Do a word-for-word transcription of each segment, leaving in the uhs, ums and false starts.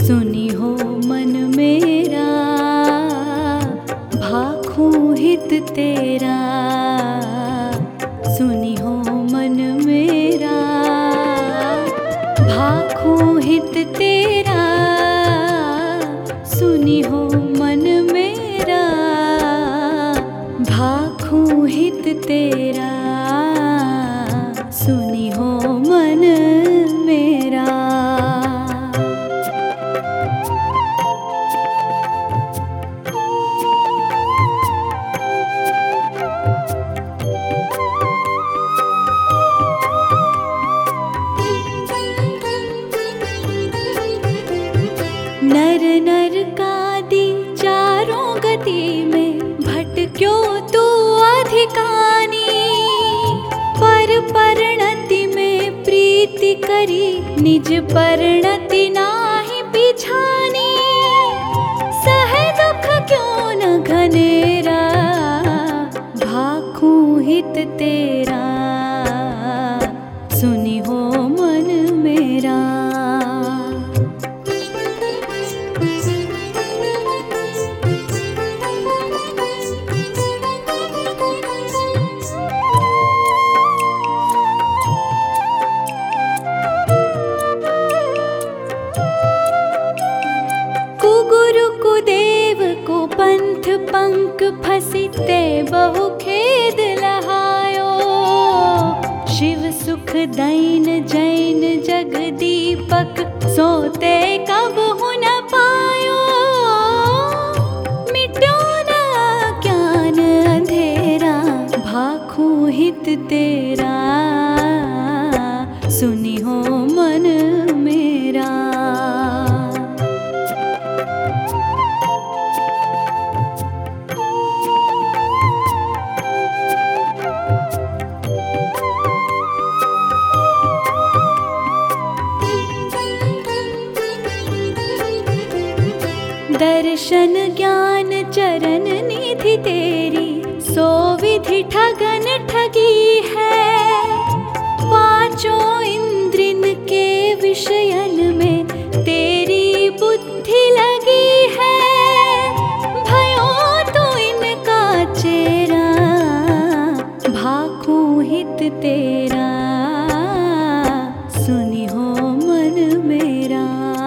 सुनी हो मन मेरा, भाखूं हित तेरा। सुनी हो मन मेरा, भाखूं हित तेरा। सुनी हो मन मेरा, भाखूं हित तेरा। सुनी हो मन मेरा। नर नर कादि चारों गति में भटक्यो तू अधिकानी। पर परिणति में प्रीति करी, निज परिणति नाहि पिछानी। सह दुख क्यों न घनेरा, भाखूं हित तेरा। सुनी हो मन मेरा। पंथ पंख फसिते बहु खेद लहायो। शिव सुख दैन जैन जगदीपक, सोते कब हुन पायो। मिट्यो न ज्ञान अंधेरा, भाखूं हित तेरा। सुनी हो मन मेरा। दर्शन ज्ञान चरण निधि तेरी, सो विधि ठगन ठगी है। पांचों इंद्रिन के विषयन में तेरी बुद्धि लगी है। भयो तो इनका चेरा, भाखूं हित तेरा। सुनी हो मन मेरा।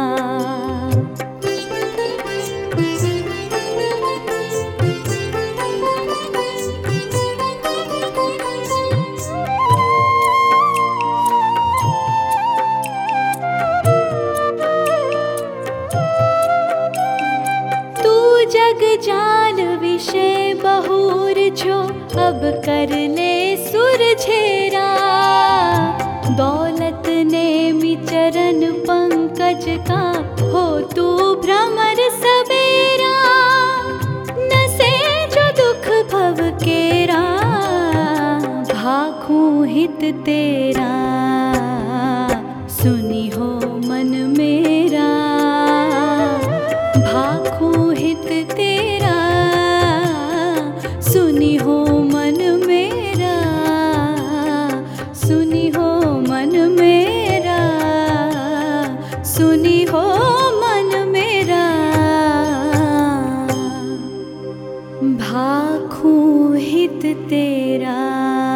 जग जाल विषय बहुर जो, अब कर ले सुरझेरा। दौलत नेमि चरण पंकज का, हो तू भ्रमर सबेरा। नसे जो दुख भव केरा, भाखूं हित तेरा। सुनी हो मन मेरा, भाखूं हित तेरा। सुनी हो मन मेरा, सुनी हो मन मेरा। सुनी हो मन मेरा, भाखूं हित तेरा।